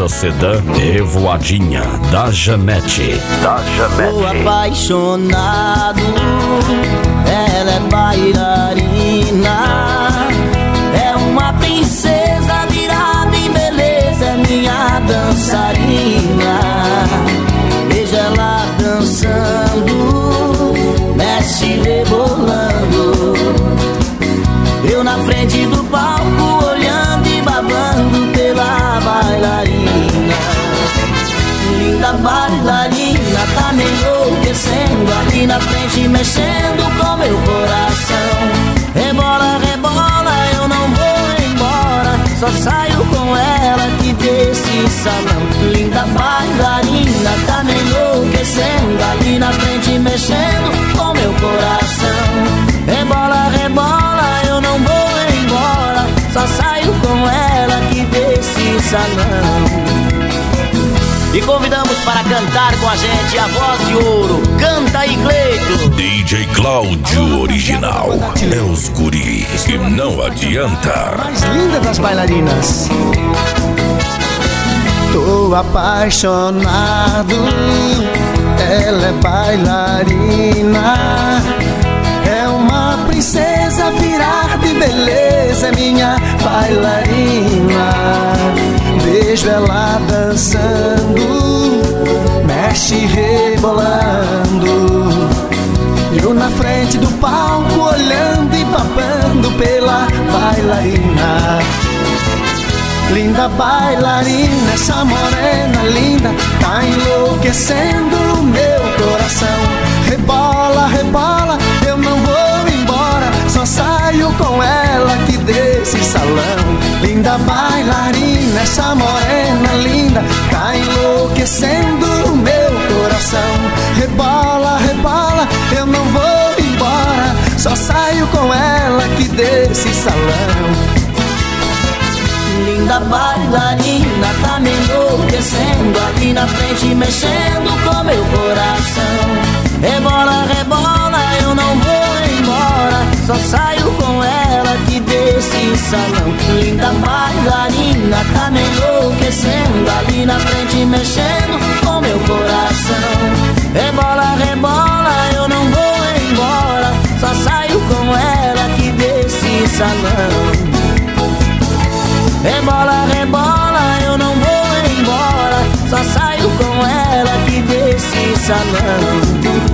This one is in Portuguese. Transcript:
Essa sedã revoadinha da Janete. Tô apaixonado, ela é bailarina, é uma princesa virada em beleza, é minha dançarina. Veja ela dançando, mexe rebolando, eu na frente do palco olhando e babando pela bailarina. Linda bailarina, tá me enlouquecendo ali na frente, mexendo com meu coração. Rebola, rebola, eu não vou embora, só saio com ela aqui desse salão. Linda bailarina, tá me enlouquecendo ali na frente, mexendo com meu coração. Rebola, rebola, eu não vou embora, só saio com ela aqui desse salão. E convidamos para cantar com a gente a voz de ouro. Canta aí, Cleito. DJ Cláudio Original. É os guri que não adianta. Mais linda das bailarinas. Tô apaixonado, ela é bailarina, é uma princesa virar de beleza, é minha bailarina. Vejo ela dançando, mexe rebolando, eu na frente do palco olhando e babando pela bailarina. Linda bailarina, essa morena linda, tá enlouquecendo o meu coração. Rebola, rebola, eu não vou embora, só saio com ela aqui desse salão. Linda bailarina, essa morena linda, tá enlouquecendo o meu coração. Rebola, rebola, eu não vou embora, só saio com ela aqui desse salão. Linda bailarina, tá me enlouquecendo ali na frente, mexendo com meu coração. Rebola, rebola, eu não vou embora, só saio com ela aqui desse salão. Linda bailarina, tá me enlouquecendo ali na frente, mexendo com meu coração. Rebola, rebola, eu não vou embora, só saio com ela aqui desse salão. Rebola, rebola, eu não vou embora, só saio com ela aqui desse salão.